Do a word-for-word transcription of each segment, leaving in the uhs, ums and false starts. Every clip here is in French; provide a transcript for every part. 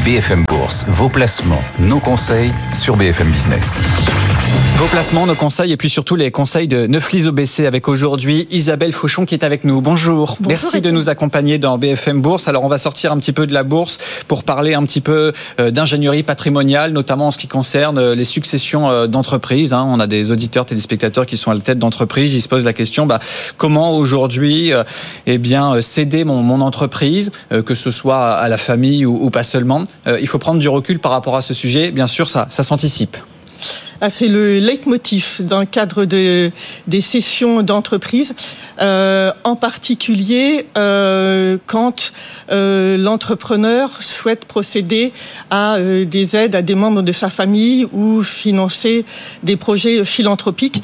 B F M Bourse, vos placements, nos conseils sur B F M Business. Vos placements, nos conseils et puis surtout les conseils de Neuflize O B C avec aujourd'hui Isabelle Fauchon qui est avec nous. Bonjour. Bonjour. Merci de nous accompagner dans B F M Bourse. Alors on va sortir un petit peu de la bourse pour parler un petit peu d'ingénierie patrimoniale, notamment en ce qui concerne les successions d'entreprises. On a des auditeurs, téléspectateurs qui sont à la tête d'entreprises. Ils se posent la question, bah, comment aujourd'hui eh bien, céder mon, mon entreprise, que ce soit à la famille ou, ou pas seulement. Il faut prendre du recul par rapport à ce sujet. Bien sûr, ça, ça s'anticipe. Ah, c'est le leitmotiv dans le cadre de, des cessions d'entreprise, euh, en particulier euh, quand euh, l'entrepreneur souhaite procéder à euh, des aides à des membres de sa famille ou financer des projets philanthropiques.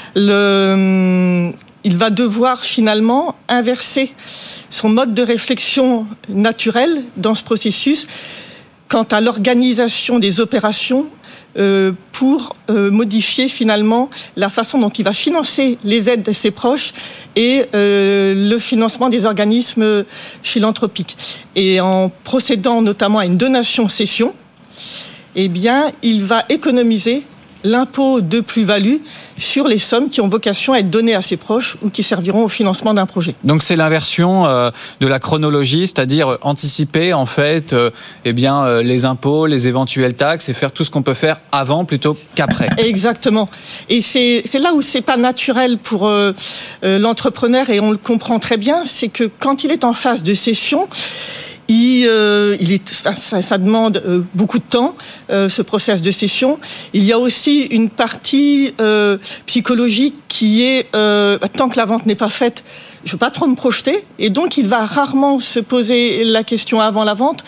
Le, il va devoir finalement inverser son mode de réflexion naturel dans ce processus quant à l'organisation des opérations Euh, pour euh, modifier finalement la façon dont il va financer les aides de ses proches et euh, le financement des organismes philanthropiques. Et en procédant notamment à une donation-cession, eh bien, il va économiser l'impôt de plus-value sur les sommes qui ont vocation à être données à ses proches ou qui serviront au financement d'un projet. Donc c'est l'inversion euh, de la chronologie, c'est-à-dire anticiper en fait euh, eh bien, euh, les impôts, les éventuelles taxes et faire tout ce qu'on peut faire avant plutôt qu'après. Exactement. Et c'est, c'est là où c'est pas naturel pour euh, euh, l'entrepreneur et on le comprend très bien, c'est que quand il est en phase de cession, Il, euh, il est, ça, ça demande euh, beaucoup de temps, euh, ce process de cession. Il y a aussi une partie euh, psychologique qui est, euh, tant que la vente n'est pas faite, je ne veux pas trop me projeter. Et donc, il va rarement se poser la question avant la vente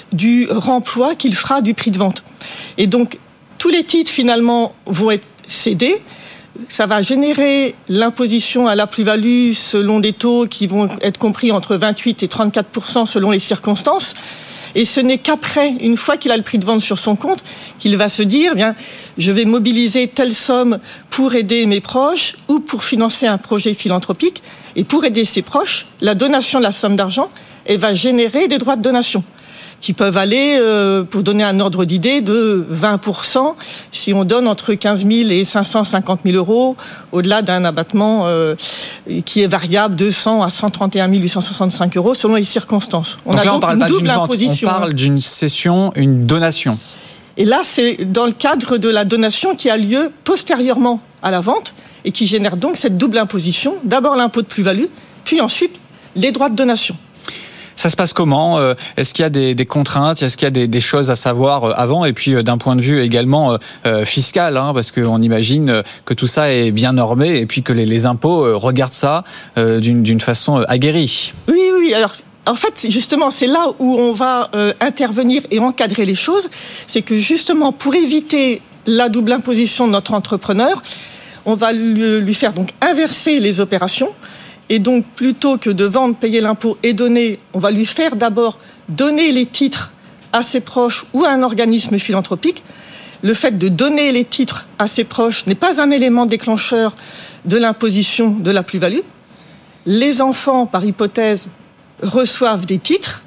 du remploi qu'il fera du prix de vente. Et donc, tous les titres, finalement, vont être cédés. Ça va générer l'imposition à la plus-value selon des taux qui vont être compris entre vingt-huit et trente-quatre pour cent selon les circonstances. Et ce n'est qu'après, une fois qu'il a le prix de vente sur son compte, qu'il va se dire, bien, je vais mobiliser telle somme pour aider mes proches ou pour financer un projet philanthropique. Et pour aider ses proches, la donation de la somme d'argent, elle va générer des droits de donation qui peuvent aller, euh, pour donner un ordre d'idée, de vingt pour cent si on donne entre quinze mille et cinq cent cinquante mille euros, au-delà d'un abattement euh, qui est variable de cent à cent trente et un mille huit cent soixante-cinq euros selon les circonstances. On donc a là, donc on parle une pas double d'une vente, imposition. On parle d'une cession, une donation. Et là, c'est dans le cadre de la donation qui a lieu postérieurement à la vente et qui génère donc cette double imposition. D'abord l'impôt de plus-value, puis ensuite les droits de donation. Ça se passe comment ? Est-ce qu'il y a des, des contraintes ? Est-ce qu'il y a des, des choses à savoir avant ? Et puis d'un point de vue également euh, fiscal, hein, parce qu'on imagine que tout ça est bien normé et puis que les, les impôts regardent ça euh, d'une, d'une façon aguerrie. Oui, oui. Alors, en fait, justement, c'est là où on va euh, intervenir et encadrer les choses. C'est que justement, pour éviter la double imposition de notre entrepreneur, on va lui, lui faire donc inverser les opérations. Et donc, plutôt que de vendre, payer l'impôt et donner, on va lui faire d'abord donner les titres à ses proches ou à un organisme philanthropique. Le fait de donner les titres à ses proches n'est pas un élément déclencheur de l'imposition de la plus-value. Les enfants, par hypothèse, reçoivent des titres.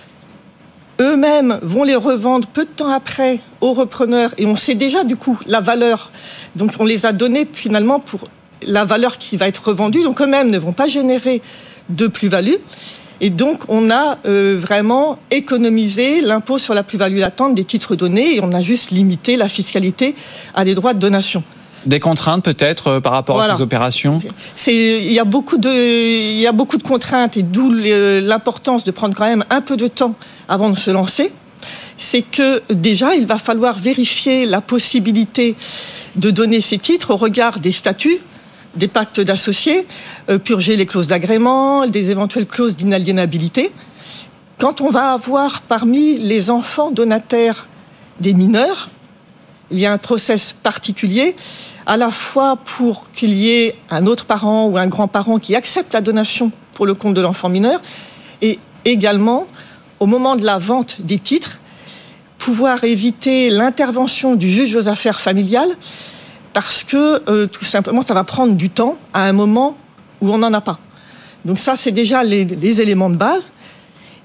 Eux-mêmes vont les revendre peu de temps après aux repreneurs. Et on sait déjà, du coup, la valeur. Donc, on les a donnés finalement pour la valeur qui va être revendue, donc eux-mêmes ne vont pas générer de plus-value. Et donc, on a euh, vraiment économisé l'impôt sur la plus-value latente des titres donnés et on a juste limité la fiscalité à des droits de donation. Des contraintes peut-être euh, par rapport voilà. à ces opérations ? C'est, il y a beaucoup de, il y a beaucoup de contraintes et d'où l'importance de prendre quand même un peu de temps avant de se lancer. C'est que déjà, il va falloir vérifier la possibilité de donner ces titres au regard des statuts, des pactes d'associés, euh, purger les clauses d'agrément, des éventuelles clauses d'inaliénabilité. Quand on va avoir parmi les enfants donataires des mineurs, il y a un process particulier, à la fois pour qu'il y ait un autre parent ou un grand-parent qui accepte la donation pour le compte de l'enfant mineur, et également, au moment de la vente des titres, pouvoir éviter l'intervention du juge aux affaires familiales, parce que, euh, tout simplement, ça va prendre du temps à un moment où on n'en a pas. Donc ça, c'est déjà les, les éléments de base.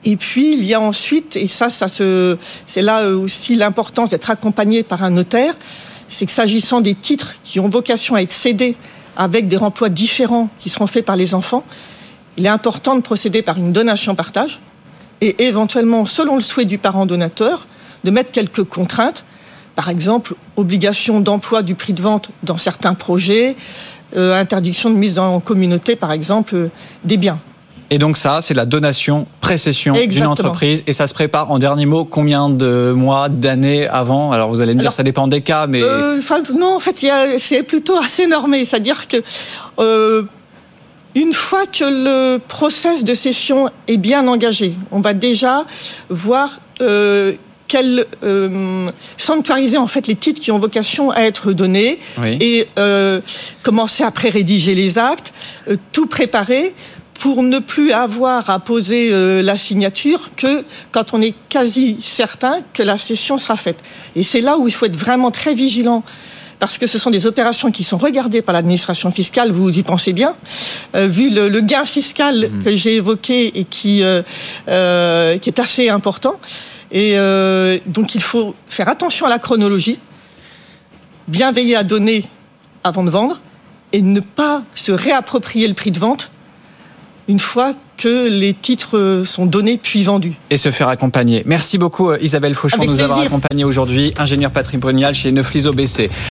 Et puis, il y a ensuite, et ça, ça se, c'est là aussi l'importance d'être accompagné par un notaire, c'est que s'agissant des titres qui ont vocation à être cédés avec des remplois différents qui seront faits par les enfants, il est important de procéder par une donation-partage et éventuellement, selon le souhait du parent donateur, de mettre quelques contraintes. Par exemple, obligation d'emploi du prix de vente dans certains projets, euh, interdiction de mise dans, en communauté, par exemple, euh, des biens. Et donc ça, c'est la donation précession Exactement. d'une entreprise. Et ça se prépare, en dernier mot, combien de mois, d'années avant ? Alors vous allez me dire, Alors, ça dépend des cas, mais... Euh, non, en fait, il y a, c'est plutôt assez normé. C'est-à-dire que... Euh, Une fois que le process de cession est bien engagé, on va déjà voir euh, quel, euh, sanctuariser en fait les titres qui ont vocation à être donnés oui. et euh, commencer à pré-rédiger les actes, euh, tout préparer pour ne plus avoir à poser euh, la signature que quand on est quasi certain que la cession sera faite. Et c'est là où il faut être vraiment très vigilant. Parce que ce sont des opérations qui sont regardées par l'administration fiscale, vous y pensez bien, euh, vu le, le gain fiscal mmh. que j'ai évoqué et qui, euh, euh, qui est assez important. Et euh, donc il faut faire attention à la chronologie, bien veiller à donner avant de vendre et ne pas se réapproprier le prix de vente une fois que les titres sont donnés puis vendus. Et se faire accompagner. Merci beaucoup Isabelle Fauchon de nous plaisir. avoir accompagnés aujourd'hui, ingénieure patrimoniale chez Neuflize O B C.